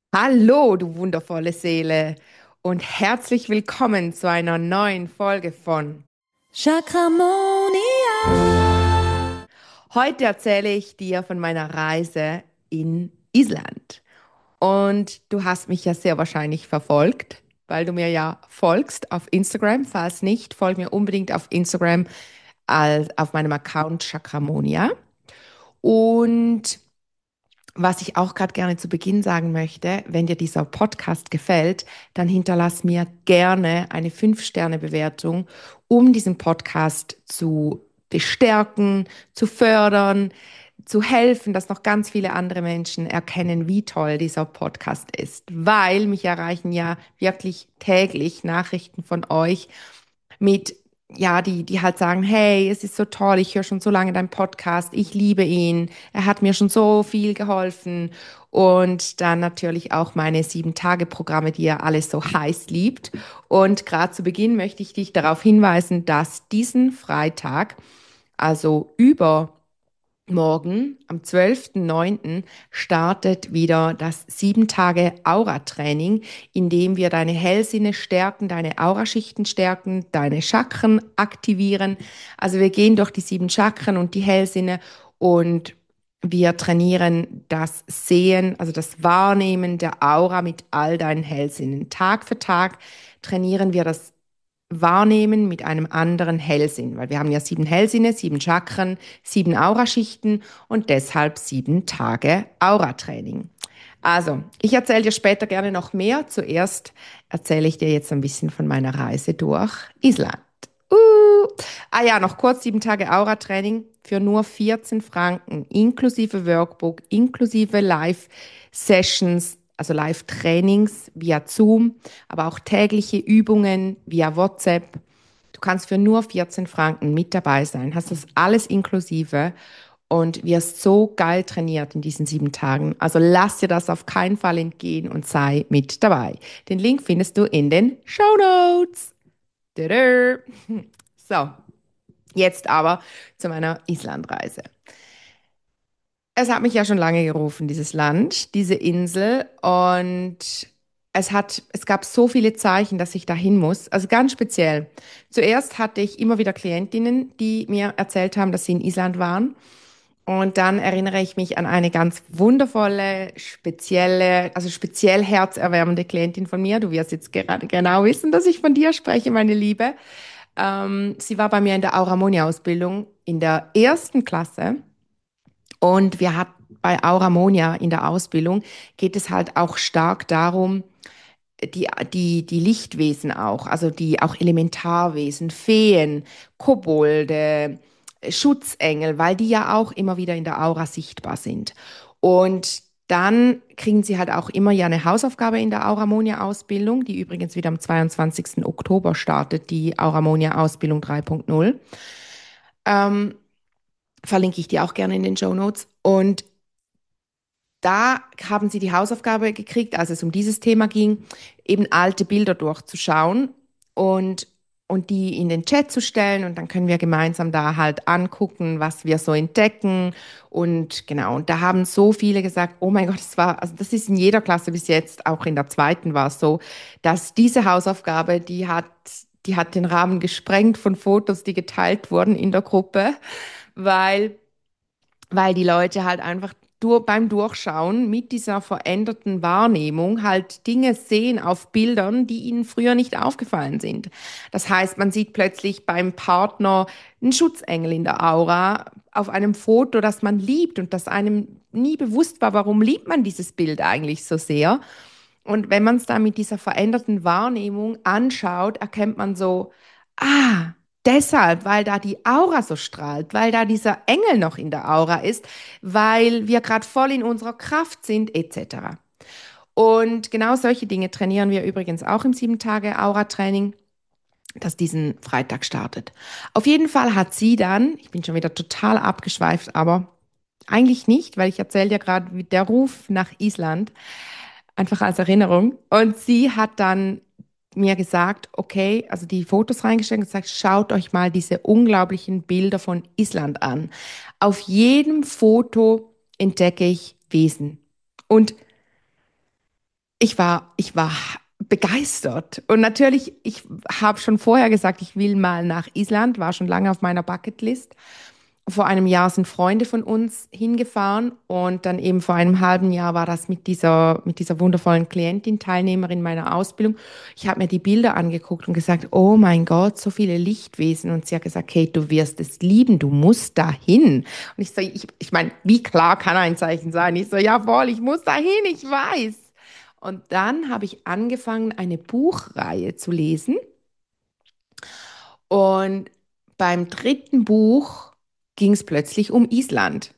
Hallo, du wundervolle Seele und herzlich willkommen zu einer neuen Folge von Chakramonia. Heute erzähle ich dir von meiner Reise in Island. Und du hast mich ja sehr wahrscheinlich verfolgt, weil du mir ja folgst auf Instagram. Falls nicht, folg mir unbedingt auf Instagram auf meinem Account Chakramonia. Und was ich auch gerade gerne zu Beginn sagen möchte, wenn dir dieser Podcast gefällt, dann hinterlass mir gerne eine 5-Sterne-Bewertung, um diesen Podcast zu bestärken, zu fördern, zu helfen, dass noch ganz viele andere Menschen erkennen, wie toll dieser Podcast ist. Weil mich erreichen ja wirklich täglich Nachrichten von euch mit, ja, die halt sagen, hey, es ist so toll, ich höre schon so lange deinen Podcast, ich liebe ihn, er hat mir schon so viel geholfen. Und dann natürlich auch meine 7-Tage-Programme, die ihr alles so heiß liebt. Und gerade zu Beginn möchte ich dich darauf hinweisen, dass diesen Freitag, also übermorgen, am 12.09. startet wieder das 7-Tage-Aura-Training, in dem wir deine Hellsinne stärken, deine Auraschichten stärken, deine Chakren aktivieren. Also wir gehen durch die 7 Chakren und die Hellsinne und wir trainieren das Sehen, also das Wahrnehmen der Aura mit all deinen Hellsinnen. Tag für Tag trainieren wir das Wahrnehmen mit einem anderen Hellsinn, weil wir haben ja 7 Hellsinne, 7 Chakren, 7 Auraschichten und deshalb 7 Tage Auratraining. Also, ich erzähle dir später gerne noch mehr. Zuerst erzähle ich dir jetzt ein bisschen von meiner Reise durch Island. Uh. Ah ja, noch kurz 7 Tage Aura-Training für nur 14 Franken, inklusive Workbook, inklusive Live-Sessions, also Live-Trainings via Zoom, aber auch tägliche Übungen via WhatsApp. Du kannst für nur 14 Franken mit dabei sein, hast das alles inklusive und wirst so geil trainiert in diesen 7 Tagen. Also lass dir das auf keinen Fall entgehen und sei mit dabei. Den Link findest du in den Show Notes. Tada. So, jetzt aber zu meiner Islandreise. Es hat mich ja schon lange gerufen, dieses Land, diese Insel. Und es gab so viele Zeichen, dass ich dahin muss. Also ganz speziell. Zuerst hatte ich immer wieder Klientinnen, die mir erzählt haben, dass sie in Island waren. Und dann erinnere ich mich an eine ganz wundervolle, spezielle, also speziell herzerwärmende Klientin von mir. Du wirst jetzt gerade genau wissen, dass ich von dir spreche, meine Liebe. Sie war bei mir in der Auramonia-Ausbildung in der ersten Klasse. Und wir hatten bei Auramonia in der Ausbildung geht es halt auch stark darum, die Lichtwesen auch, also die auch Elementarwesen, Feen, Kobolde, Schutzengel, weil die ja auch immer wieder in der Aura sichtbar sind. Und dann kriegen sie halt auch immer ja eine Hausaufgabe in der Auramonia-Ausbildung, die übrigens wieder am 22. Oktober startet, die Auramonia-Ausbildung 3.0. Ähm, Verlinke ich dir auch gerne in den Show Notes. Und da haben sie die Hausaufgabe gekriegt, als es um dieses Thema ging, eben alte Bilder durchzuschauen und, und die in den Chat zu stellen. Und dann können wir gemeinsam da halt angucken, was wir so entdecken. Und genau, und da haben so viele gesagt, oh mein Gott, also das ist in jeder Klasse bis jetzt, auch in der zweiten war es so, dass diese Hausaufgabe, die hat den Rahmen gesprengt von Fotos, die geteilt wurden in der Gruppe, weil die Leute halt einfach beim Durchschauen mit dieser veränderten Wahrnehmung halt Dinge sehen auf Bildern, die ihnen früher nicht aufgefallen sind. Das heißt, man sieht plötzlich beim Partner einen Schutzengel in der Aura auf einem Foto, das man liebt und das einem nie bewusst war, warum liebt man dieses Bild eigentlich so sehr. Und wenn man es dann mit dieser veränderten Wahrnehmung anschaut, erkennt man so, ah, deshalb, weil da die Aura so strahlt, weil da dieser Engel noch in der Aura ist, weil wir gerade voll in unserer Kraft sind, etc. Und genau solche Dinge trainieren wir übrigens auch im 7-Tage-Aura-Training, das diesen Freitag startet. Auf jeden Fall hat sie dann, ich bin schon wieder total abgeschweift, aber eigentlich nicht, weil ich erzähle dir gerade der Ruf nach Island, einfach als Erinnerung. Und sie hat dann mir gesagt, okay, also die Fotos reingestellt und gesagt, schaut euch mal diese unglaublichen Bilder von Island an. Auf jedem Foto entdecke ich Wesen. Und ich war begeistert. Und natürlich, ich habe schon vorher gesagt, ich will mal nach Island, war schon lange auf meiner Bucketlist. Vor einem Jahr sind Freunde von uns hingefahren und dann eben vor einem halben Jahr war das mit dieser wundervollen Klientin, Teilnehmerin meiner Ausbildung. Ich habe mir die Bilder angeguckt und gesagt, oh mein Gott, so viele Lichtwesen. Und sie hat gesagt, Kate, du wirst es lieben, du musst dahin. Und ich so, ich meine, wie klar kann ein Zeichen sein? Ich so, jawohl, ich muss dahin, ich weiß. Und dann habe ich angefangen, eine Buchreihe zu lesen. Und beim dritten Buch ging es plötzlich um Island.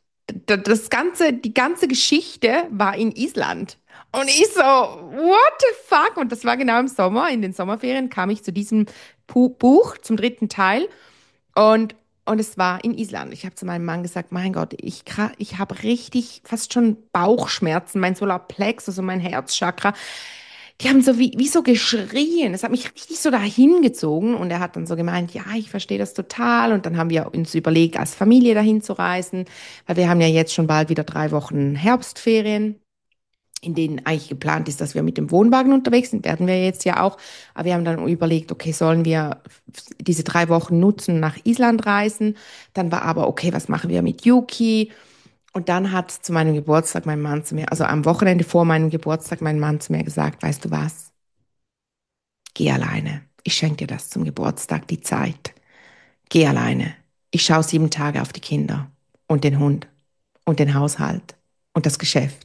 Die ganze Geschichte war in Island. Und ich so, what the fuck? Und das war genau im Sommer. In den Sommerferien kam ich zu diesem Buch, zum dritten Teil. Und, und es war in Island. Ich habe zu meinem Mann gesagt, mein Gott, ich habe richtig fast schon Bauchschmerzen, mein Solarplex, also mein Herzchakra. Die haben so wie so geschrien. Es hat mich richtig so dahin gezogen. Und er hat dann so gemeint, ja, ich verstehe das total. Und dann haben wir uns überlegt, als Familie dahin zu reisen, weil wir haben ja jetzt schon bald wieder 3 Wochen Herbstferien, in denen eigentlich geplant ist, dass wir mit dem Wohnwagen unterwegs sind, werden wir jetzt ja auch. Aber wir haben dann überlegt, okay, sollen wir diese 3 Wochen nutzen, nach Island reisen? Dann war aber, okay, was machen wir mit Yuki? Und dann hat zu meinem Geburtstag mein Mann zu mir, also am Wochenende vor meinem Geburtstag, mein Mann zu mir gesagt, weißt du was? Geh alleine. Ich schenke dir das zum Geburtstag, die Zeit. Geh alleine. Ich schaue 7 Tage auf die Kinder und den Hund und den Haushalt und das Geschäft.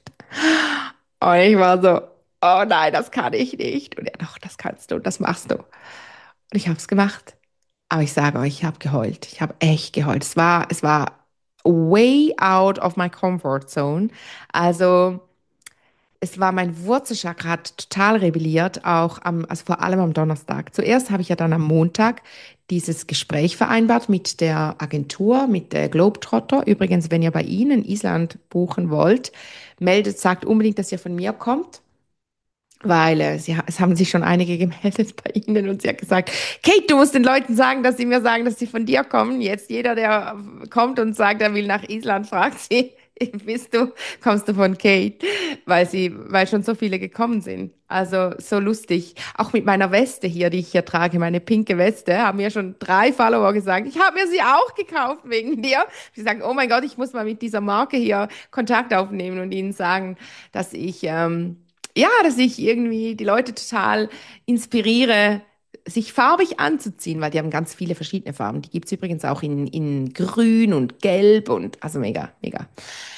Und ich war so, oh nein, das kann ich nicht. Und er, doch, das kannst du, das machst du. Und ich habe es gemacht. Aber ich sage euch, ich habe geheult. Ich habe echt geheult. Es war way out of my comfort zone. Also es war mein Wurzelchakra hat total rebelliert, also vor allem am Donnerstag. Zuerst habe ich ja dann am Montag dieses Gespräch vereinbart mit der Agentur, mit der Globetrotter. Übrigens, wenn ihr bei Ihnen Island buchen wollt, sagt unbedingt, dass ihr von mir kommt. Weil es haben sich schon einige gemeldet bei Ihnen und sie hat gesagt, Kate, du musst den Leuten sagen, dass sie mir sagen, dass sie von dir kommen. Jetzt jeder, der kommt und sagt, er will nach Island, fragt sie, kommst du von Kate? Weil schon so viele gekommen sind. Also so lustig. Auch mit meiner Weste hier, die ich hier trage, meine pinke Weste, haben mir schon 3 Follower gesagt, ich habe mir sie auch gekauft wegen dir. Sie sagen, oh mein Gott, ich muss mal mit dieser Marke hier Kontakt aufnehmen und ihnen sagen, dass dass ich irgendwie die Leute total inspiriere, sich farbig anzuziehen, weil die haben ganz viele verschiedene Farben. Die gibt es übrigens auch in Grün und Gelb und also mega, mega.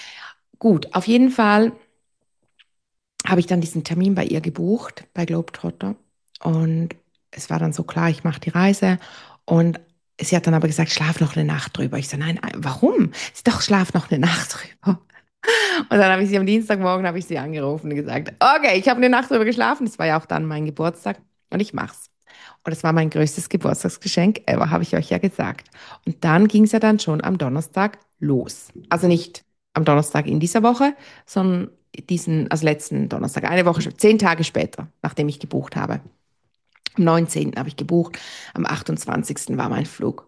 Gut, auf jeden Fall habe ich dann diesen Termin bei ihr gebucht, bei Globetrotter. Und es war dann so klar, ich mache die Reise. Und sie hat dann aber gesagt, schlaf noch eine Nacht drüber. Ich so, nein, warum? Sie doch, schlaf noch eine Nacht drüber. Und dann habe ich sie am Dienstagmorgen habe ich sie angerufen und gesagt, okay, ich habe eine Nacht drüber geschlafen. Das war ja auch dann mein Geburtstag und ich mach's. Und das war mein größtes Geburtstagsgeschenk ever, habe ich euch ja gesagt. Und dann ging es ja dann schon am Donnerstag los. Also nicht am Donnerstag in dieser Woche, sondern also letzten Donnerstag, eine Woche, 10 Tage später, nachdem ich gebucht habe. Am 19. habe ich gebucht, am 28. war mein Flug.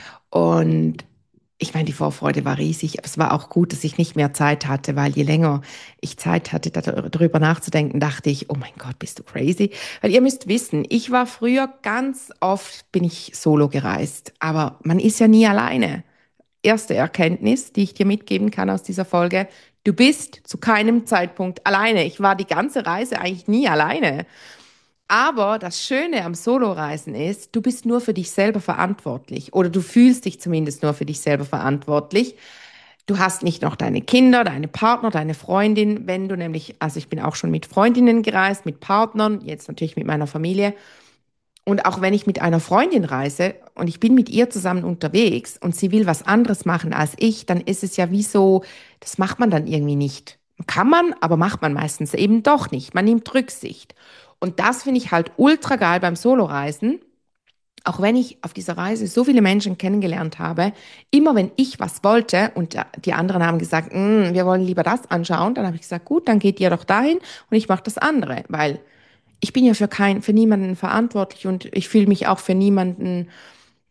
Und ich meine, die Vorfreude war riesig, aber es war auch gut, dass ich nicht mehr Zeit hatte, weil je länger ich Zeit hatte, darüber nachzudenken, dachte ich, oh mein Gott, bist du crazy? Weil ihr müsst wissen, ich war früher ganz oft, bin ich solo gereist, aber man ist ja nie alleine. Erste Erkenntnis, die ich dir mitgeben kann aus dieser Folge, du bist zu keinem Zeitpunkt alleine. Ich war die ganze Reise eigentlich nie alleine. Aber das Schöne am Soloreisen ist, du bist nur für dich selber verantwortlich oder du fühlst dich zumindest nur für dich selber verantwortlich. Du hast nicht noch deine Kinder, deine Partner, deine Freundin, wenn du nämlich, also ich bin auch schon mit Freundinnen gereist, mit Partnern, jetzt natürlich mit meiner Familie. Und auch wenn ich mit einer Freundin reise und ich bin mit ihr zusammen unterwegs und sie will was anderes machen als ich, dann ist es ja wie so, das macht man dann irgendwie nicht. Kann man, aber macht man meistens eben doch nicht. Man nimmt Rücksicht. Und das finde ich halt ultra geil beim Soloreisen. Auch wenn ich auf dieser Reise so viele Menschen kennengelernt habe, immer wenn ich was wollte und die anderen haben gesagt, wir wollen lieber das anschauen, dann habe ich gesagt, gut, dann geht ihr doch dahin und ich mache das andere, weil ich bin ja für niemanden verantwortlich und ich fühle mich auch für niemanden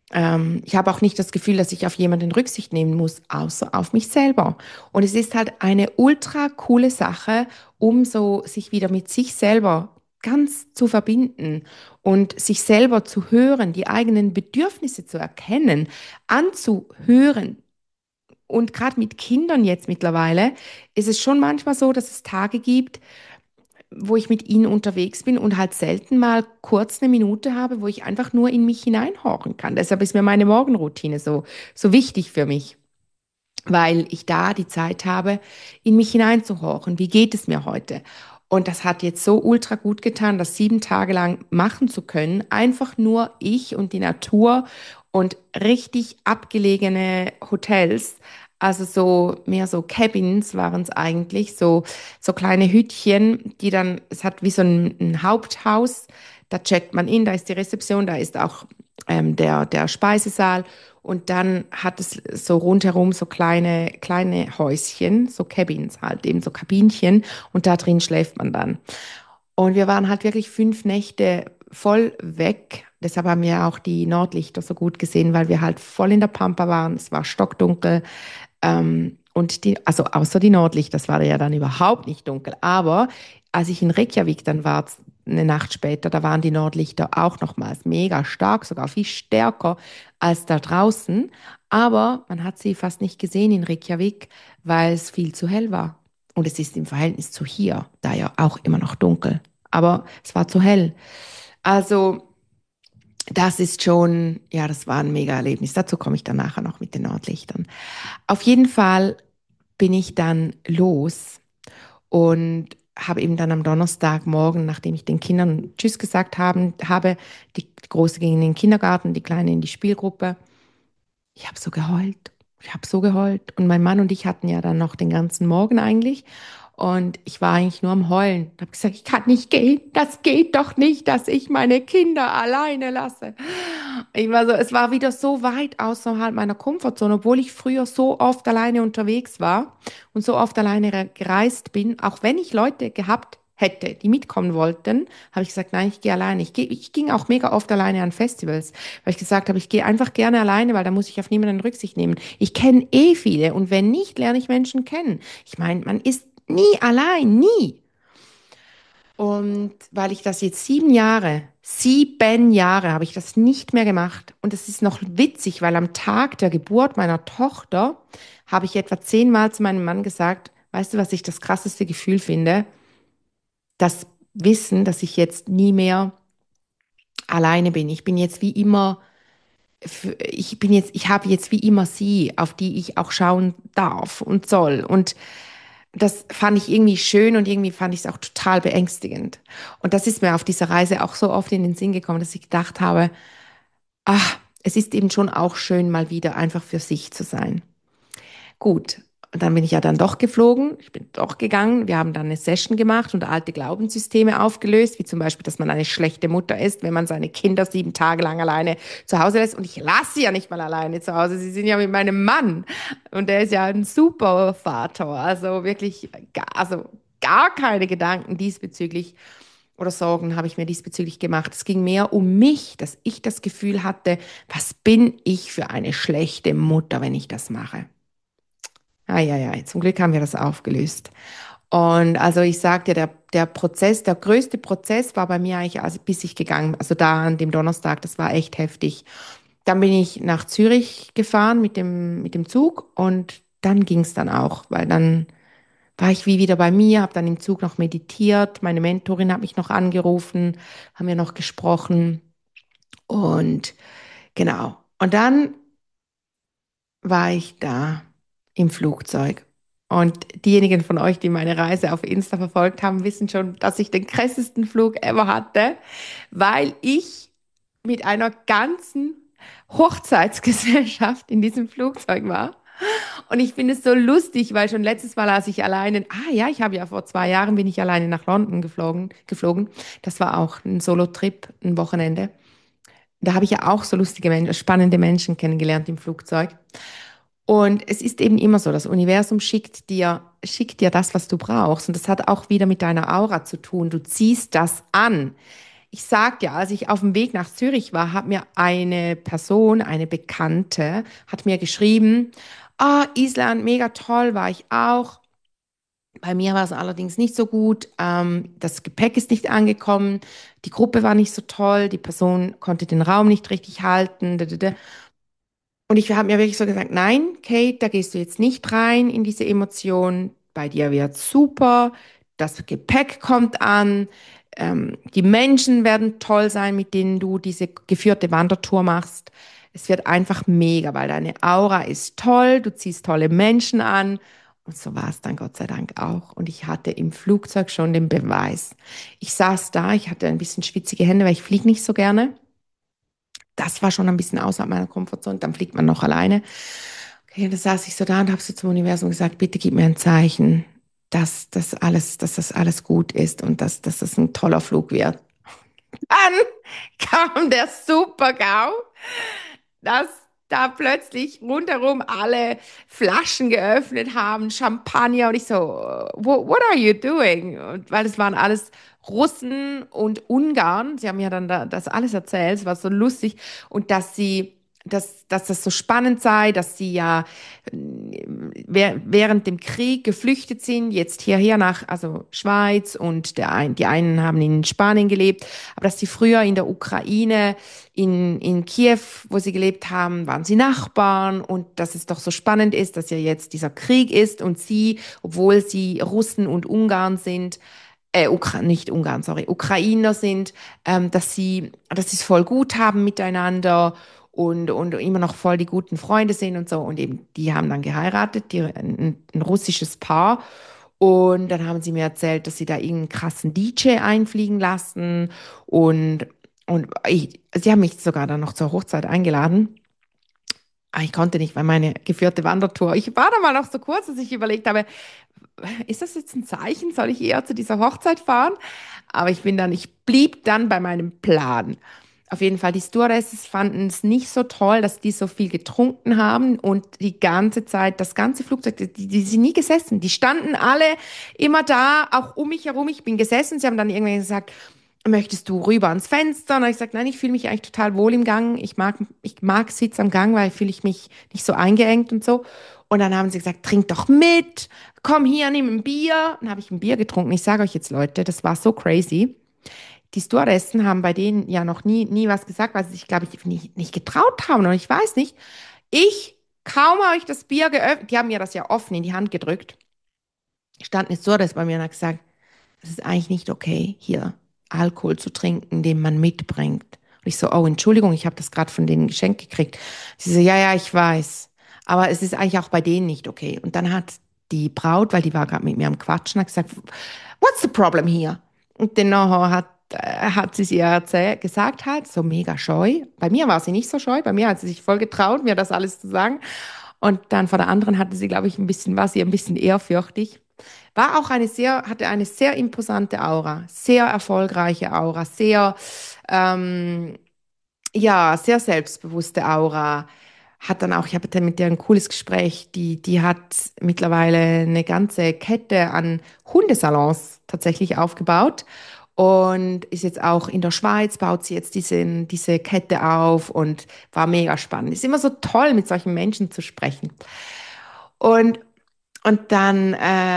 Ich habe auch nicht das Gefühl, dass ich auf jemanden Rücksicht nehmen muss, außer auf mich selber. Und es ist halt eine ultra coole Sache, um so sich wieder mit sich selber ganz zu verbinden und sich selber zu hören, die eigenen Bedürfnisse zu erkennen, anzuhören. Und gerade mit Kindern jetzt mittlerweile ist es schon manchmal so, dass es Tage gibt, wo ich mit ihnen unterwegs bin und halt selten mal kurz eine Minute habe, wo ich einfach nur in mich hineinhorchen kann. Deshalb ist mir meine Morgenroutine so wichtig für mich, weil ich da die Zeit habe, in mich hineinzuhorchen. Wie geht es mir heute? Und das hat jetzt so ultra gut getan, das 7 Tage lang machen zu können. Einfach nur ich und die Natur und richtig abgelegene Hotels. Also so mehr so Cabins waren es eigentlich, so kleine Hüttchen, die dann, es hat wie so ein Haupthaus, da checkt man in, da ist die Rezeption, da ist auch der Speisesaal und dann hat es so rundherum so kleine Häuschen, so Cabins halt, eben so Kabinchen und da drin schläft man dann. Und wir waren halt wirklich 5 Nächte voll weg. Deshalb haben wir auch die Nordlichter so gut gesehen, weil wir halt voll in der Pampa waren. Es war stockdunkel. Und also außer die Nordlichter, das war ja dann überhaupt nicht dunkel. Aber als ich in Reykjavik dann war, eine Nacht später, da waren die Nordlichter auch nochmals mega stark, sogar viel stärker als da draußen. Aber man hat sie fast nicht gesehen in Reykjavik, weil es viel zu hell war. Und es ist im Verhältnis zu hier, da ja auch immer noch dunkel. Aber es war zu hell. Also das ist schon, ja, das war ein Mega-Erlebnis. Dazu komme ich dann nachher noch mit den Nordlichtern. Auf jeden Fall bin ich dann los und habe eben dann am Donnerstagmorgen, nachdem ich den Kindern Tschüss gesagt habe, die Große ging in den Kindergarten, die Kleine in die Spielgruppe. Ich habe so geheult. Ich habe so geheult. Und mein Mann und ich hatten ja dann noch den ganzen Morgen eigentlich. Und ich war eigentlich nur am Heulen. Ich habe gesagt, ich kann nicht gehen. Das geht doch nicht, dass ich meine Kinder alleine lasse. Ich war so, es war wieder so weit außerhalb meiner Komfortzone, obwohl ich früher so oft alleine unterwegs war und so oft alleine gereist bin. Auch wenn ich Leute gehabt hätte, die mitkommen wollten, habe ich gesagt, nein, ich gehe alleine. Ich ging auch mega oft alleine an Festivals, weil ich gesagt habe, ich gehe einfach gerne alleine, weil da muss ich auf niemanden Rücksicht nehmen. Ich kenne eh viele und wenn nicht, lerne ich Menschen kennen. Ich meine, man ist nie allein, nie. Und weil ich das jetzt 7 Jahre habe ich das nicht mehr gemacht. Und es ist noch witzig, weil am Tag der Geburt meiner Tochter habe ich etwa 10 Mal zu meinem Mann gesagt, weißt du, was ich das krasseste Gefühl finde? Das Wissen, dass ich jetzt nie mehr alleine bin. Ich bin jetzt wie immer, ich habe jetzt wie immer sie, auf die ich auch schauen darf und soll. Und das fand ich irgendwie schön und irgendwie fand ich es auch total beängstigend. Und das ist mir auf dieser Reise auch so oft in den Sinn gekommen, dass ich gedacht habe, ach, es ist eben schon auch schön, mal wieder einfach für sich zu sein. Gut, und dann bin ich ja dann doch geflogen, ich bin doch gegangen, wir haben dann eine Session gemacht und alte Glaubenssysteme aufgelöst, wie zum Beispiel, dass man eine schlechte Mutter ist, wenn man seine Kinder 7 Tage lang alleine zu Hause lässt. Und ich lasse sie ja nicht mal alleine zu Hause, sie sind ja mit meinem Mann und der ist ja ein super Vater, also wirklich, also gar keine Gedanken diesbezüglich oder Sorgen habe ich mir diesbezüglich gemacht. Es ging mehr um mich, dass ich das Gefühl hatte, was bin ich für eine schlechte Mutter, wenn ich das mache. Ja, zum Glück haben wir das aufgelöst. Und also ich sagte, der Prozess, der größte Prozess war bei mir eigentlich, also bis ich gegangen, also da an dem Donnerstag, das war echt heftig. Dann bin ich nach Zürich gefahren mit dem Zug und dann ging es dann auch, weil dann war ich wie wieder bei mir, habe dann im Zug noch meditiert, meine Mentorin hat mich noch angerufen, haben wir noch gesprochen und genau. Und dann war ich da im Flugzeug. Und diejenigen von euch, die meine Reise auf Insta verfolgt haben, wissen schon, dass ich den krassesten Flug ever hatte, weil ich mit einer ganzen Hochzeitsgesellschaft in diesem Flugzeug war. Und ich finde es so lustig, weil schon letztes Mal, als ich alleine, ja, ich habe ja vor 2 Jahren bin ich alleine nach London geflogen. Das war auch ein Solo-Trip, ein Wochenende. Da habe ich ja auch so lustige Menschen, spannende Menschen kennengelernt im Flugzeug. Und es ist eben immer so, das Universum schickt dir das, was du brauchst. Und das hat auch wieder mit deiner Aura zu tun. Du ziehst das an. ich sag ja, als ich auf dem Weg nach Zürich war, hat mir eine Person, eine Bekannte, hat mir geschrieben, ah, Island, mega toll, war ich auch. Bei mir war es allerdings nicht so gut. Das Gepäck ist nicht angekommen, die Gruppe war nicht so toll, die Person konnte den Raum nicht richtig halten. Und ich habe mir wirklich so gesagt, nein, Kate, da gehst du jetzt nicht rein in diese Emotion. Bei dir wird super, das Gepäck kommt an, die Menschen werden toll sein, mit denen du diese geführte Wandertour machst. Es wird einfach mega, weil deine Aura ist toll, du ziehst tolle Menschen an. Und so war es dann Gott sei Dank auch. Und ich hatte im Flugzeug schon den Beweis. Ich saß da, ich hatte ein bisschen schwitzige Hände, weil ich fliege nicht so gerne. Das war schon ein bisschen außerhalb meiner Komfortzone. Dann fliegt man noch alleine. Okay, dann saß ich so da und habe so zum Universum gesagt, bitte gib mir ein Zeichen, dass das alles gut ist und dass das ein toller Flug wird. Dann kam der Super-GAU, dass da plötzlich rundherum alle Flaschen geöffnet haben, Champagner und ich so, what are you doing? Und weil es waren alles Russen und Ungarn, sie haben ja dann das alles erzählt, es war so lustig und dass das so spannend sei, dass sie ja während dem Krieg geflüchtet sind, jetzt hierher nach, also Schweiz und die einen haben in Spanien gelebt, aber dass sie früher in der Ukraine, in Kiew, wo sie gelebt haben, waren sie Nachbarn und dass es doch so spannend ist, dass ja jetzt dieser Krieg ist und sie, obwohl sie Russen und Ungarn sind, nicht Ungarn, sorry, Ukrainer sind, dass sie es voll gut haben miteinander und immer noch voll die guten Freunde sind und so. Und eben, die haben dann geheiratet, ein russisches Paar. Und dann haben sie mir erzählt, dass sie da irgendeinen krassen DJ einfliegen lassen. Sie haben mich sogar dann noch zur Hochzeit eingeladen. Aber ich konnte nicht, weil meine geführte Wandertour, ich war da mal noch so kurz, dass ich überlegt habe, ist das jetzt ein Zeichen? Soll ich eher zu dieser Hochzeit fahren? Aber ich blieb dann bei meinem Plan. Auf jeden Fall, die Stewardesses fanden es nicht so toll, dass die so viel getrunken haben und die ganze Zeit, das ganze Flugzeug, die sind nie gesessen. Die standen alle immer da, auch um mich herum. Ich bin gesessen. Sie haben dann irgendwann gesagt, möchtest du rüber ans Fenster? Und ich gesagt, nein, ich fühle mich eigentlich total wohl im Gang. Ich mag Sitz am Gang, weil fühle ich mich nicht so eingeengt und so. Und dann haben sie gesagt, trink doch mit, komm hier, nimm ein Bier. Dann habe ich ein Bier getrunken. Ich sage euch jetzt, Leute, das war so crazy. Die Stewardessen haben bei denen ja noch nie was gesagt, weil sie sich, glaube ich, nicht getraut haben. Und ich weiß nicht, kaum habe ich das Bier geöffnet, die haben mir das ja offen in die Hand gedrückt, stand eine Stewardess bei mir und hat gesagt, es ist eigentlich nicht okay, hier Alkohol zu trinken, den man mitbringt. Und ich so, oh, Entschuldigung, ich habe das gerade von denen geschenkt gekriegt. Sie so, ja, ja, ich weiß. Aber es ist eigentlich auch bei denen nicht okay. Und dann hat die Braut, weil die war gerade mit mir am Quatschen, hat gesagt, what's the problem here? Und dann nachher hat sie es ihr gesagt halt, so mega scheu. Bei mir war sie nicht so scheu, bei mir hat sie sich voll getraut, mir das alles zu sagen. Und dann vor der anderen hatte sie, glaube ich, war sie ein bisschen ehrfürchtig. Hatte eine sehr imposante Aura, sehr erfolgreiche Aura, ähm, ja, sehr selbstbewusste Aura. Ich hatte mit der ein cooles Gespräch. Die hat mittlerweile eine ganze Kette an Hundesalons tatsächlich aufgebaut und ist jetzt auch in der Schweiz, baut sie jetzt diese Kette auf und war mega spannend. Ist immer so toll, mit solchen Menschen zu sprechen. Und, und dann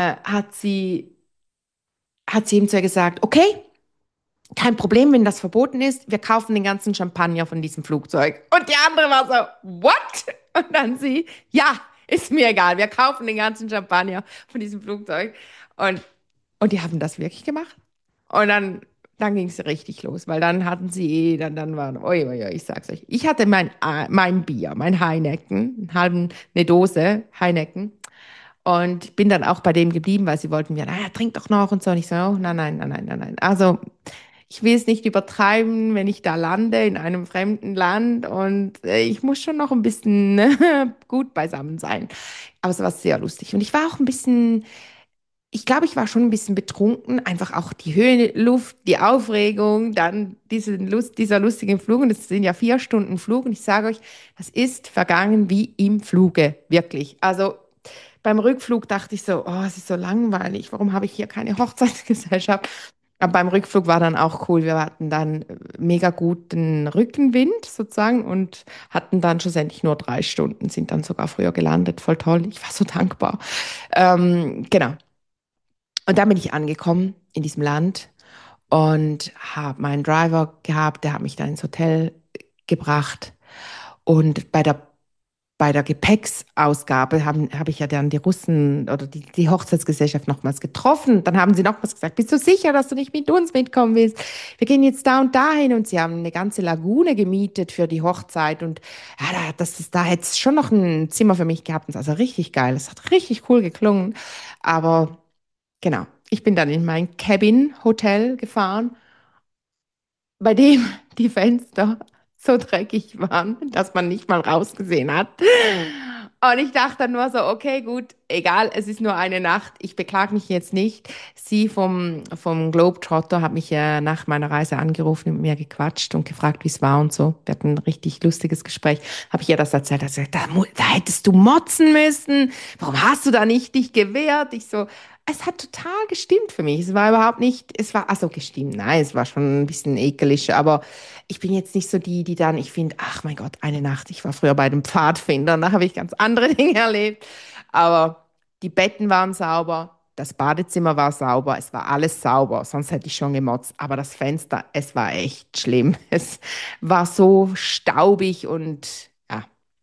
hat sie ihm zu ihr gesagt, okay, kein Problem, wenn das verboten ist. Wir kaufen den ganzen Champagner von diesem Flugzeug. Und die andere war so, what? Und dann sie, ja, ist mir egal, wir kaufen den ganzen Champagner von diesem Flugzeug. Und, und die haben das wirklich gemacht. Und dann ging es richtig los, weil dann hatten sie, dann waren, oi, oi, oi, ich sag's euch. Ich hatte mein Bier, mein Heineken, eine Dose Heineken. Und bin dann auch bei dem geblieben, weil sie wollten mir, naja, trink doch noch und so. Und ich so, oh, nein, nein, nein, nein, nein, nein. Also, ich will es nicht übertreiben, wenn ich da lande in einem fremden Land und ich muss schon noch ein bisschen gut beisammen sein. Aber es war sehr lustig. Und ich war auch ein bisschen, ich glaube, ich war schon ein bisschen betrunken. Einfach auch die Höhe, Luft, die Aufregung, dann dieser lustige Flug. Und es sind ja 4 Stunden Flug. Und ich sage euch, das ist vergangen wie im Fluge. Wirklich. Also beim Rückflug dachte ich so, oh, es ist so langweilig. Warum habe ich hier keine Hochzeitsgesellschaft? Aber beim Rückflug war dann auch cool. Wir hatten dann mega guten Rückenwind sozusagen und hatten dann schlussendlich nur 3 Stunden, sind dann sogar früher gelandet. Voll toll. Ich war so dankbar. Genau. Und dann bin ich angekommen in diesem Land und habe meinen Driver gehabt, der hat mich dann ins Hotel gebracht. Und bei der Gepäcksausgabe hab ich ja dann die Russen oder die Hochzeitsgesellschaft nochmals getroffen. Dann haben sie nochmals gesagt, bist du sicher, dass du nicht mit uns mitkommen willst? Wir gehen jetzt da und dahin. Und sie haben eine ganze Lagune gemietet für die Hochzeit. Und ja, da hätte es schon noch ein Zimmer für mich gehabt. Also richtig geil. Es hat richtig cool geklungen. Aber genau, ich bin dann in mein Cabin-Hotel gefahren, bei dem die Fenster so dreckig waren, dass man nicht mal rausgesehen hat. Und ich dachte dann nur so, okay, gut, egal, es ist nur eine Nacht, ich beklage mich jetzt nicht. Sie vom Globetrotter hat mich nach meiner Reise angerufen und mit mir gequatscht und gefragt, wie es war und so. Wir hatten ein richtig lustiges Gespräch. Habe ich ihr das erzählt, hat sie gesagt, da hättest du motzen müssen. Warum hast du da nicht dich gewehrt? Ich so, es hat total gestimmt für mich. Es war überhaupt nicht, es war, also gestimmt, nein, es war schon ein bisschen ekelig, aber ich bin jetzt nicht so die dann, ich finde, ach mein Gott, eine Nacht, ich war früher bei den Pfadfindern, da habe ich ganz andere Dinge erlebt, aber die Betten waren sauber, das Badezimmer war sauber, es war alles sauber, sonst hätte ich schon gemotzt, aber das Fenster, es war echt schlimm. Es war so staubig und ja,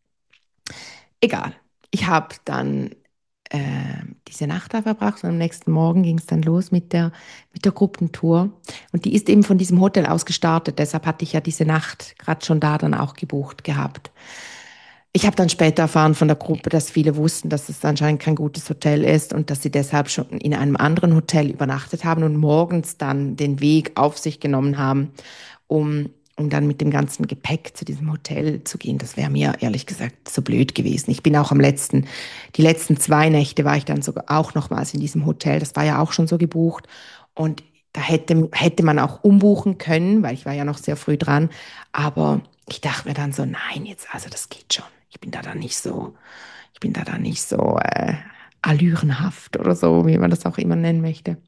egal. Ich habe dann diese Nacht da verbracht und am nächsten Morgen ging es dann los mit der Gruppentour. Und die ist eben von diesem Hotel aus gestartet. Deshalb hatte ich ja diese Nacht gerade schon da dann auch gebucht gehabt. Ich habe dann später erfahren von der Gruppe, dass viele wussten, dass es anscheinend kein gutes Hotel ist und dass sie deshalb schon in einem anderen Hotel übernachtet haben und morgens dann den Weg auf sich genommen haben, um dann mit dem ganzen Gepäck zu diesem Hotel zu gehen. Das wäre mir ehrlich gesagt so blöd gewesen. Ich bin auch die letzten 2 Nächte war ich dann sogar auch nochmals in diesem Hotel. Das war ja auch schon so gebucht. Und da hätte man auch umbuchen können, weil ich war ja noch sehr früh dran. Aber ich dachte mir dann so, nein, jetzt, also das geht schon. Ich bin da dann nicht so allürenhaft oder so, wie man das auch immer nennen möchte.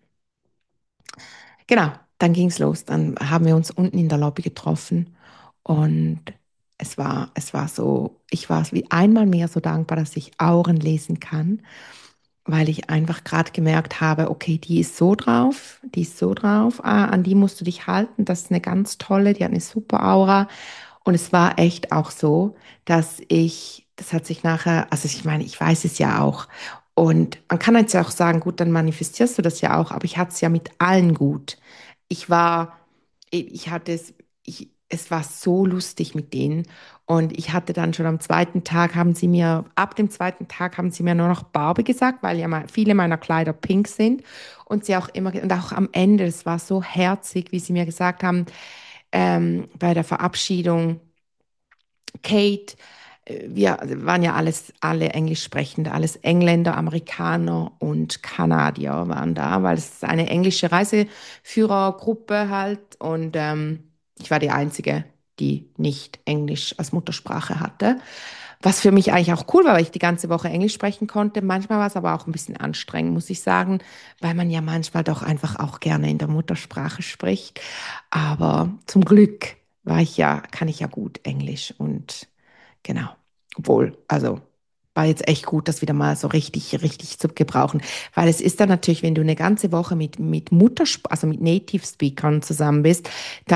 Genau, dann ging's los. Dann haben wir uns unten in der Lobby getroffen und es war so, ich war wie einmal mehr so dankbar, dass ich Auren lesen kann, weil ich einfach gerade gemerkt habe, okay, die ist so drauf, an die musst du dich halten, das ist eine ganz tolle, die hat eine super Aura. Und es war echt auch so, das hat sich nachher, also ich meine, ich weiß es ja auch. Und man kann jetzt ja auch sagen, gut, dann manifestierst du das ja auch, aber ich hatte es ja mit allen gut. Ich war, ich hatte es, es war so lustig mit denen. Und ich hatte dann schon ab dem zweiten Tag haben sie mir nur noch Barbie gesagt, weil ja viele meiner Kleider pink sind. Und auch am Ende, es war so herzig, wie sie mir gesagt haben, bei der Verabschiedung, Kate, wir waren ja alle Englisch sprechende, alles Engländer, Amerikaner und Kanadier waren da, weil es ist eine englische Reiseführergruppe halt und ich war die Einzige, die nicht Englisch als Muttersprache hatte. Was für mich eigentlich auch cool war, weil ich die ganze Woche Englisch sprechen konnte. Manchmal war es aber auch ein bisschen anstrengend, muss ich sagen, weil man ja manchmal doch einfach auch gerne in der Muttersprache spricht. Aber zum Glück kann ich ja gut Englisch und genau. Obwohl, also war jetzt echt gut, das wieder mal so richtig zu gebrauchen. Weil es ist dann natürlich, wenn du eine ganze Woche also mit Native Speakern zusammen bist,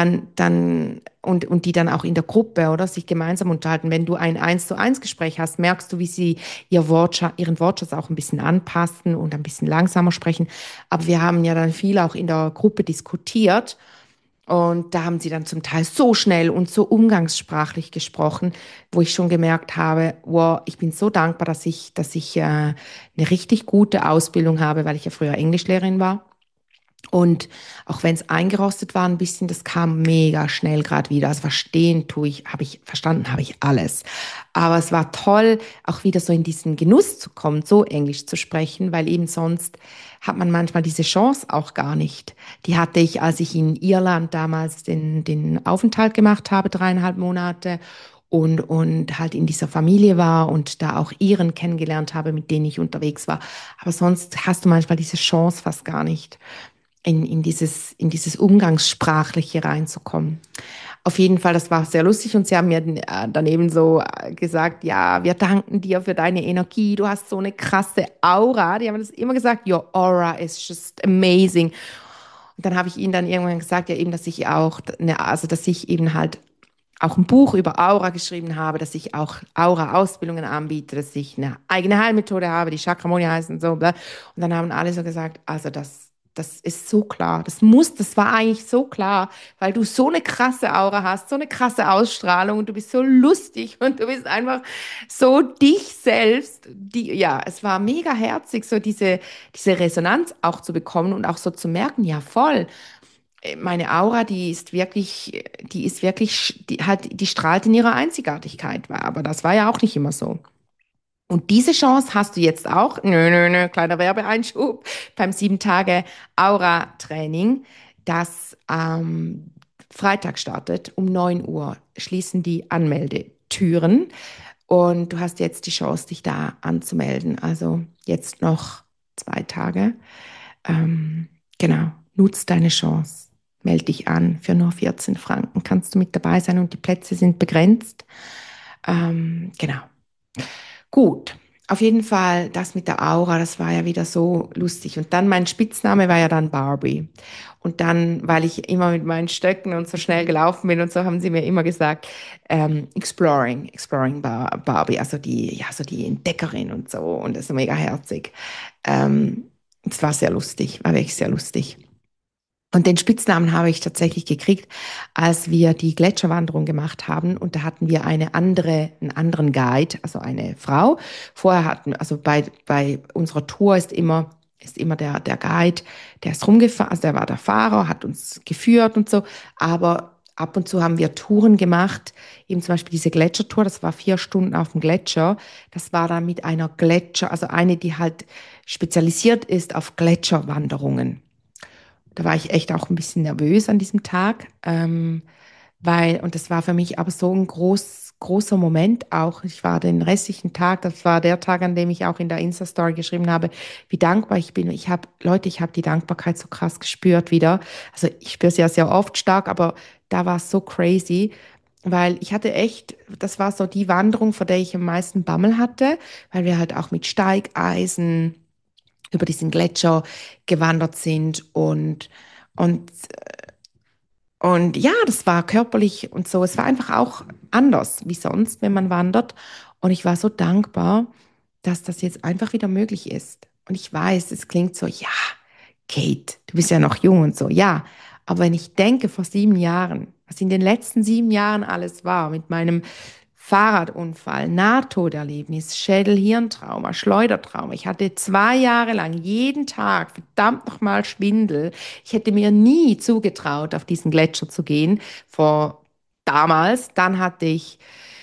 und die dann auch in der Gruppe, oder, sich gemeinsam unterhalten. Wenn du ein 1-zu-1 Gespräch hast, merkst du, wie sie ihren Wortschatz auch ein bisschen anpassen und ein bisschen langsamer sprechen. Aber wir haben ja dann viel auch in der Gruppe diskutiert. Und da haben sie dann zum Teil so schnell und so umgangssprachlich gesprochen, wo ich schon gemerkt habe, wow, ich bin so dankbar, dass ich eine richtig gute Ausbildung habe, weil ich ja früher Englischlehrerin war. Und auch wenn es eingerostet war ein bisschen, das kam mega schnell gerade wieder. Also verstanden habe ich alles. Aber es war toll, auch wieder so in diesen Genuss zu kommen, so Englisch zu sprechen, weil eben sonst hat man manchmal diese Chance auch gar nicht. Die hatte ich, als ich in Irland damals den Aufenthalt gemacht habe, 3,5 Monate. Und halt in dieser Familie war und da auch Iren kennengelernt habe, mit denen ich unterwegs war. Aber sonst hast du manchmal diese Chance fast gar nicht. in dieses Umgangssprachliche reinzukommen. Auf jeden Fall, das war sehr lustig und sie haben mir daneben so gesagt, ja, wir danken dir für deine Energie, du hast so eine krasse Aura. Die haben das immer gesagt, your aura is just amazing. Und dann habe ich ihnen dann irgendwann gesagt, ja eben, dass ich auch, also dass ich eben halt auch ein Buch über Aura geschrieben habe, dass ich auch Aura-Ausbildungen anbiete, dass ich eine eigene Heilmethode habe, die Chakramonia heißt und so. Bla. Und dann haben alle so gesagt, also das ist so klar, das war eigentlich so klar, weil du so eine krasse Aura hast, so eine krasse Ausstrahlung und du bist so lustig und du bist einfach so dich selbst. Ja, es war mega herzig, so diese Resonanz auch zu bekommen und auch so zu merken, ja voll, meine Aura, die strahlt in ihrer Einzigartigkeit, aber das war ja auch nicht immer so. Und diese Chance hast du jetzt auch, kleiner Werbeeinschub, beim 7 Tage Aura-Training, das Freitag startet. Um 9 Uhr schließen die Anmeldetüren und du hast jetzt die Chance, dich da anzumelden. Also jetzt noch 2 Tage. Genau, nutz deine Chance. Meld dich an. Für nur 14 Franken kannst du mit dabei sein und die Plätze sind begrenzt. Genau. Gut, auf jeden Fall das mit der Aura, das war ja wieder so lustig. Und dann mein Spitzname war ja dann Barbie. Und dann, weil ich immer mit meinen Stöcken und so schnell gelaufen bin und so, haben sie mir immer gesagt, Barbie, also so die Entdeckerin und so. Und das ist mega herzig. Es war sehr lustig, war wirklich sehr lustig. Und den Spitznamen habe ich tatsächlich gekriegt, als wir die Gletscherwanderung gemacht haben. Und da hatten wir einen anderen Guide, also eine Frau. Also bei unserer Tour ist immer der Guide, der ist rumgefahren, also der war der Fahrer, hat uns geführt und so. Aber ab und zu haben wir Touren gemacht, eben zum Beispiel diese Gletschertour, das war 4 Stunden auf dem Gletscher. Das war dann mit einer also eine, die halt spezialisiert ist auf Gletscherwanderungen. Da war ich echt auch ein bisschen nervös an diesem Tag, und das war für mich aber so ein großer Moment auch. Ich war den restlichen Tag, das war der Tag, an dem ich auch in der Insta-Story geschrieben habe, wie dankbar ich bin. Leute, ich habe die Dankbarkeit so krass gespürt wieder. Also ich spüre sie ja sehr oft stark, aber da war es so crazy, weil ich hatte echt, das war so die Wanderung, vor der ich am meisten Bammel hatte, weil wir halt auch mit Steigeisen über diesen Gletscher gewandert sind und, und ja, das war körperlich und so. Es war einfach auch anders wie sonst, wenn man wandert. Und ich war so dankbar, dass das jetzt einfach wieder möglich ist. Und ich weiß, es klingt so, ja, Kate, du bist ja noch jung und so, ja. Aber wenn ich denke, vor 7 Jahren, was in den letzten 7 Jahren alles war, mit meinem Fahrradunfall, Nahtoderlebnis, Schädel-Hirntrauma, Schleudertrauma. Ich hatte 2 Jahre lang jeden Tag verdammt nochmal Schwindel. Ich hätte mir nie zugetraut, auf diesen Gletscher zu gehen, vor damals. Dann hatte ich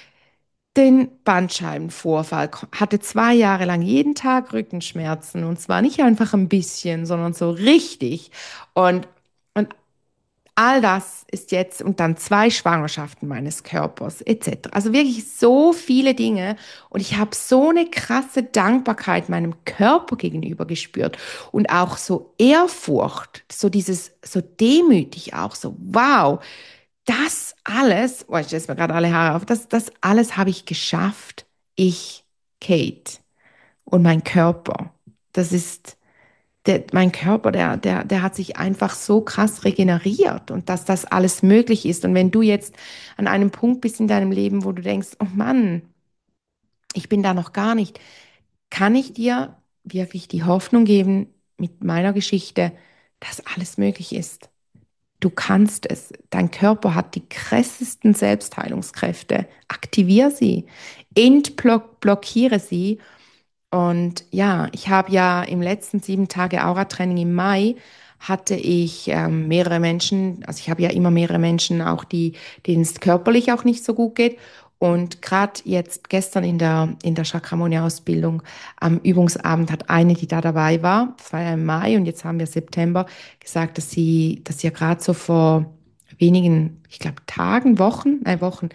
den Bandscheibenvorfall, hatte 2 Jahre lang jeden Tag Rückenschmerzen und zwar nicht einfach ein bisschen, sondern so richtig. Und, und all das ist jetzt und dann 2 Schwangerschaften meines Körpers etc. Also wirklich so viele Dinge und ich habe so eine krasse Dankbarkeit meinem Körper gegenüber gespürt und auch so Ehrfurcht, so demütig auch, so wow, das alles, oh, ich stelle mir gerade alle Haare auf, das alles habe ich geschafft, ich, Kate und mein Körper. Das ist mein Körper, der hat sich einfach so krass regeneriert und dass das alles möglich ist. Und wenn du jetzt an einem Punkt bist in deinem Leben, wo du denkst, oh Mann, ich bin da noch gar nicht, kann ich dir wirklich die Hoffnung geben mit meiner Geschichte, dass alles möglich ist. Du kannst es. Dein Körper hat die krassesten Selbstheilungskräfte. Aktivier sie, entblockiere sie und ja, ich habe ja im letzten 7 Tage Aura-Training im Mai hatte ich mehrere Menschen, also ich habe ja immer mehrere Menschen, auch denen es körperlich auch nicht so gut geht. Und gerade jetzt gestern in der Chakramonia-Ausbildung am Übungsabend hat eine, die da dabei war, das war ja im Mai und jetzt haben wir September, gesagt, dass sie ja gerade so vor wenigen, ich glaube Tagen, Wochen,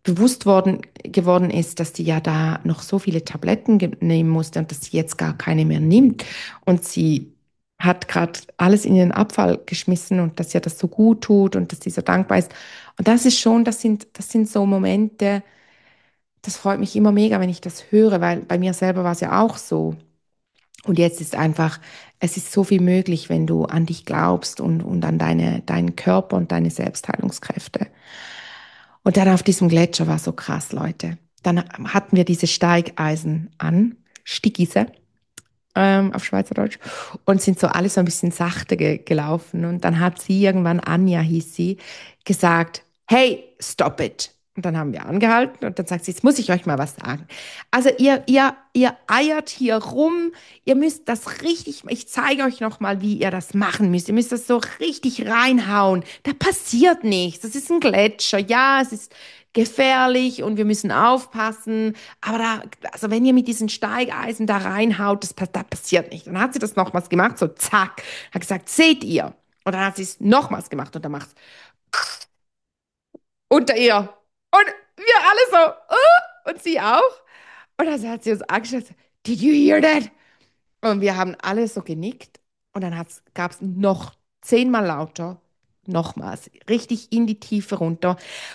geworden ist, dass sie ja da noch so viele Tabletten nehmen musste und dass sie jetzt gar keine mehr nimmt. Und sie hat gerade alles in den Abfall geschmissen und dass ihr das so gut tut und dass sie so dankbar ist. Und das ist schon, das sind so Momente, das freut mich immer mega, wenn ich das höre, weil bei mir selber war es ja auch so. Und jetzt ist einfach, es ist so viel möglich, wenn du an dich glaubst und an deinen Körper und deine Selbstheilungskräfte. Und dann auf diesem Gletscher war so krass, Leute. Dann hatten wir diese Steigeisen an, Stickise, auf Schweizerdeutsch, und sind so alle so ein bisschen sachte gelaufen. Und dann hat sie irgendwann, Anja hieß sie, gesagt, hey, stop it. Und dann haben wir angehalten und dann sagt sie, jetzt muss ich euch mal was sagen. Also ihr eiert hier rum, ihr müsst das richtig, ich zeige euch noch mal, wie ihr das machen müsst. Ihr müsst das so richtig reinhauen. Da passiert nichts. Das ist ein Gletscher. Ja, es ist gefährlich und wir müssen aufpassen. Aber da, also wenn ihr mit diesen Steigeisen da reinhaut, da passiert nicht. Dann hat sie das nochmals gemacht, so zack, hat gesagt, seht ihr? Und dann hat sie es nochmals gemacht und dann macht unter ihr. Und wir alle so, und sie auch. Und dann hat sie uns angeschaut, did you hear that? Und wir haben alle so genickt. Und dann gab es noch 10-mal lauter, nochmals, richtig in die Tiefe runter.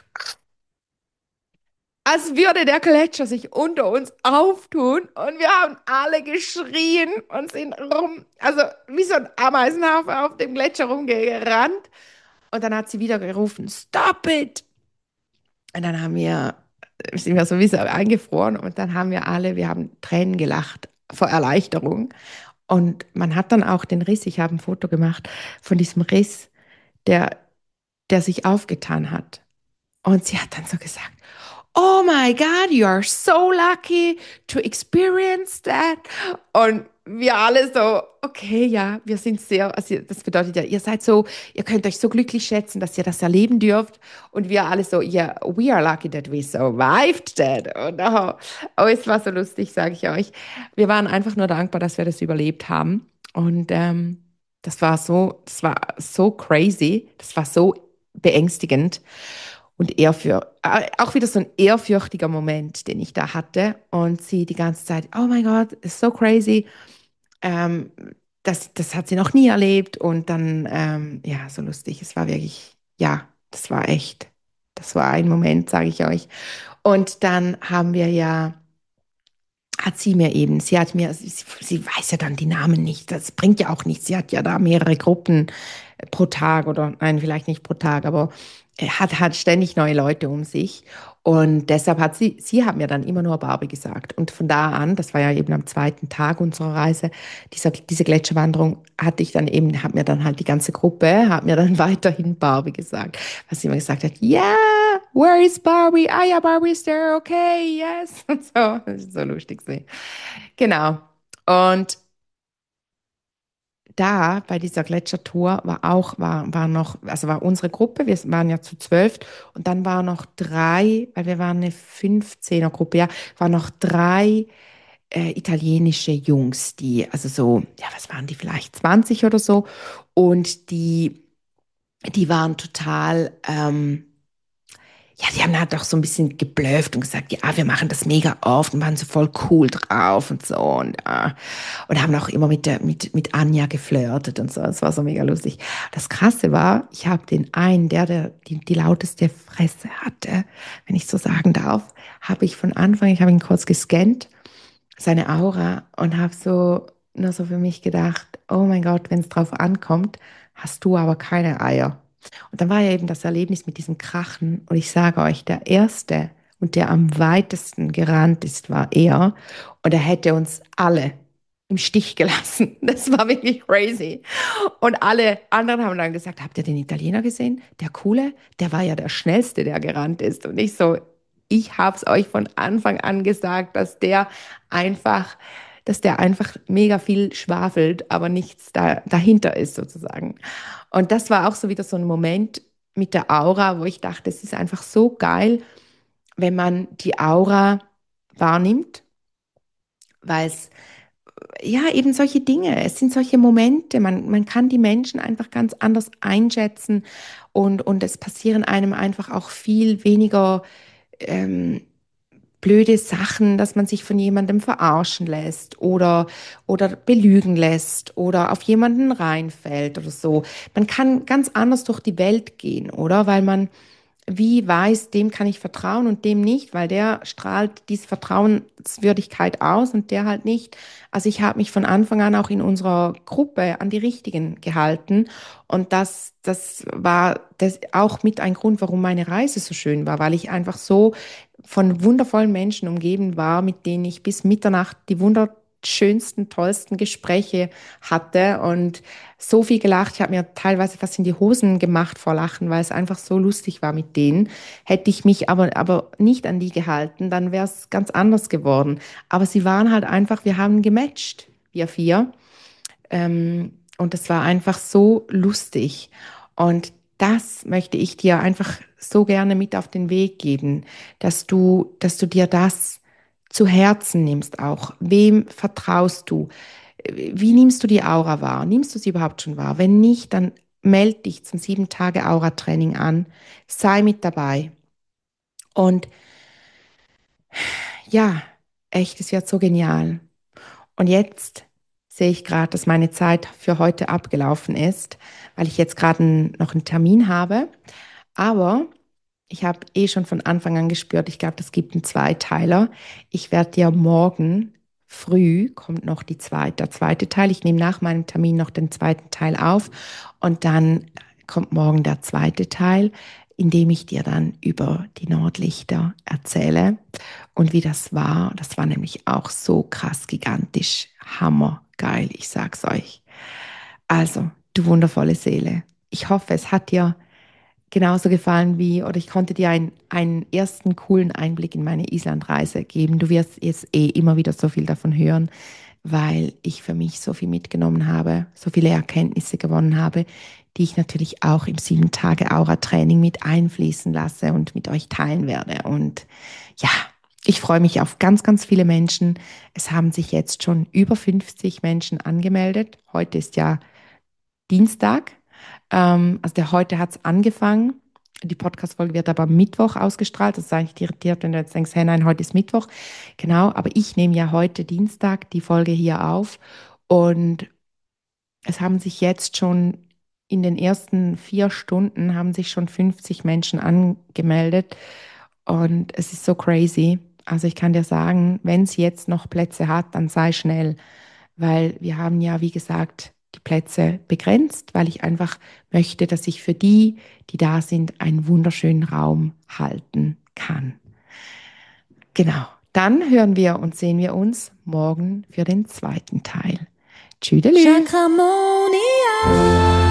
Als würde der Gletscher sich unter uns auftun und wir haben alle geschrien und sind also wie so ein Ameisenhaufen auf dem Gletscher rumgerannt. Und dann hat sie wieder gerufen, Stop it! Und dann sind wir sowieso eingefroren und dann haben wir haben Tränen gelacht vor Erleichterung. Und man hat dann auch den Riss, ich habe ein Foto gemacht von diesem Riss, der, der sich aufgetan hat. Und sie hat dann so gesagt, Oh my God, you are so lucky to experience that. Und wir alle so, okay, ja, wir sind sehr, also das bedeutet ja, ihr seid so, ihr könnt euch so glücklich schätzen, dass ihr das erleben dürft. Und wir alle so, yeah, we are lucky that we survived that. Und es war so lustig, sage ich euch. Wir waren einfach nur dankbar, dass wir das überlebt haben. Und das war so crazy, das war so beängstigend und auch wieder so ein ehrfürchtiger Moment, den ich da hatte. Und sie die ganze Zeit, oh mein Gott, ist so crazy. Ähm, das hat sie noch nie erlebt. Und dann, ja, so lustig. Es war wirklich, ja, das war ein Moment, sage ich euch. Und dann haben wir ja hat sie mir eben, sie weiß ja dann die Namen nicht, das bringt ja auch nichts. Sie hat ja da mehrere Gruppen pro Tag oder nein, vielleicht nicht pro Tag, aber hat ständig neue Leute um sich. Und deshalb sie hat mir dann immer nur Barbie gesagt. Und von da an, das war ja eben am zweiten Tag unserer Reise, diese Gletscherwanderung, hat mir dann halt die ganze Gruppe, hat mir dann weiterhin Barbie gesagt. Was sie immer gesagt hat, ja, where is Barbie? Ah ja, Barbie is there, okay, yes. Und so, das ist so lustig. Genau. Und da bei dieser Gletschertour war noch, also war unsere Gruppe, wir waren ja zu 12 und dann war noch drei, weil wir waren eine 15er-Gruppe, ja, waren noch drei italienische Jungs, also so, ja, was waren die, vielleicht 20 oder so und die waren total, ja, die haben halt auch so ein bisschen geblufft und gesagt, ja, wir machen das mega oft und waren so voll cool drauf und so und haben auch immer mit Anja geflirtet und so. Das war so mega lustig. Das Krasse war, ich habe den einen, der die lauteste Fresse hatte, wenn ich so sagen darf, ich habe ihn kurz gescannt, seine Aura und habe so nur so für mich gedacht, oh mein Gott, wenn es drauf ankommt, hast du aber keine Eier. Und dann war ja eben das Erlebnis mit diesem Krachen. Und ich sage euch, der Erste und der am weitesten gerannt ist, war er. Und er hätte uns alle im Stich gelassen. Das war wirklich crazy. Und alle anderen haben dann gesagt, habt ihr den Italiener gesehen? Der Coole, der war ja der Schnellste, der gerannt ist. Und ich habe es euch von Anfang an gesagt, einfach, dass der einfach mega viel schwafelt, aber nichts dahinter ist sozusagen. Und das war auch so wieder so ein Moment mit der Aura, wo ich dachte, es ist einfach so geil, wenn man die Aura wahrnimmt, weil es ja eben solche Dinge, es sind solche Momente, man kann die Menschen einfach ganz anders einschätzen und es passieren einem einfach auch viel weniger ähm, blöde Sachen, dass man sich von jemandem verarschen lässt oder belügen lässt oder auf jemanden reinfällt oder so. Man kann ganz anders durch die Welt gehen, oder? Weil man wie weiß, dem kann ich vertrauen und dem nicht, weil der strahlt diese Vertrauenswürdigkeit aus und der halt nicht. Also ich habe mich von Anfang an auch in unserer Gruppe an die Richtigen gehalten und das war das auch mit ein Grund, warum meine Reise so schön war, weil ich einfach so von wundervollen Menschen umgeben war, mit denen ich bis Mitternacht die wunderschönsten, tollsten Gespräche hatte und so viel gelacht. Ich habe mir teilweise fast in die Hosen gemacht vor Lachen, weil es einfach so lustig war mit denen. Hätte ich mich aber nicht an die gehalten, dann wäre es ganz anders geworden. Aber sie waren halt einfach, wir haben gematcht, wir vier. Und es war einfach so lustig. Und das möchte ich dir einfach so gerne mit auf den Weg geben, dass du dir das zu Herzen nimmst auch. Wem vertraust du? Wie nimmst du die Aura wahr? Nimmst du sie überhaupt schon wahr? Wenn nicht, dann melde dich zum 7 Tage Aura-Training an. Sei mit dabei. Und ja, echt, es wird so genial. Und jetzt sehe ich gerade, dass meine Zeit für heute abgelaufen ist, weil ich jetzt gerade noch einen Termin habe. Aber ich habe eh schon von Anfang an gespürt, ich glaube, das gibt einen Zweiteiler. Ich werde dir morgen früh, kommt noch der zweite Teil. Ich nehme nach meinem Termin noch den zweiten Teil auf und dann kommt morgen der zweite Teil, in dem ich dir dann über die Nordlichter erzähle und wie das war. Das war nämlich auch so krass gigantisch, hammergeil, ich sag's euch. Also, du wundervolle Seele. Ich hoffe, es hat dir genauso gefallen oder ich konnte dir einen ersten coolen Einblick in meine Islandreise geben. Du wirst jetzt eh immer wieder so viel davon hören, weil ich für mich so viel mitgenommen habe, so viele Erkenntnisse gewonnen habe, die ich natürlich auch im 7 Tage Aura-Training mit einfließen lasse und mit euch teilen werde. Und ja, ich freue mich auf ganz, ganz viele Menschen. Es haben sich jetzt schon über 50 Menschen angemeldet. Heute ist ja Dienstag. Heute hat es angefangen. Die Podcast-Folge wird aber am Mittwoch ausgestrahlt. Das sage ich dir irritiert, wenn du jetzt denkst, hey, nein, heute ist Mittwoch. Genau, aber ich nehme ja heute Dienstag die Folge hier auf. Und es haben sich jetzt schon in den ersten 4 Stunden haben sich schon 50 Menschen angemeldet. Und es ist so crazy. Also ich kann dir sagen, wenn es jetzt noch Plätze hat, dann sei schnell, weil wir haben ja, wie gesagt, die Plätze begrenzt, weil ich einfach möchte, dass ich für die, die da sind, einen wunderschönen Raum halten kann. Genau. Dann hören wir und sehen wir uns morgen für den zweiten Teil. Tschüdelü. Chakramonia.